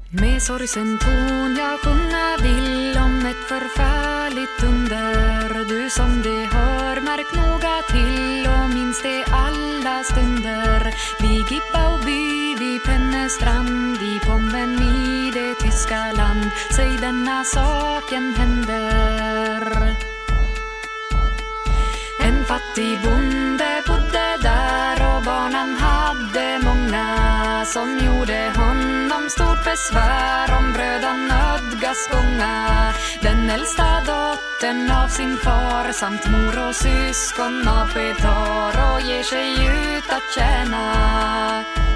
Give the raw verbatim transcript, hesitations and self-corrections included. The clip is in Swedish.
Med sorgsen ton jag sjunga vill om ett förfärligt under. Du som det hör, märk noga till och minns det alla stunder. Vid Gippa och by, vid Pennestrand, i Pommen i det tyska land. Säg denna saken händer. En fattig bonde bodde där och barnen hade många, som gjorde honom stort besvär om brödan nödgas gånga. Den äldsta dottern av sin far samt mor och syskon avsked tar och ger sig ut att tjäna.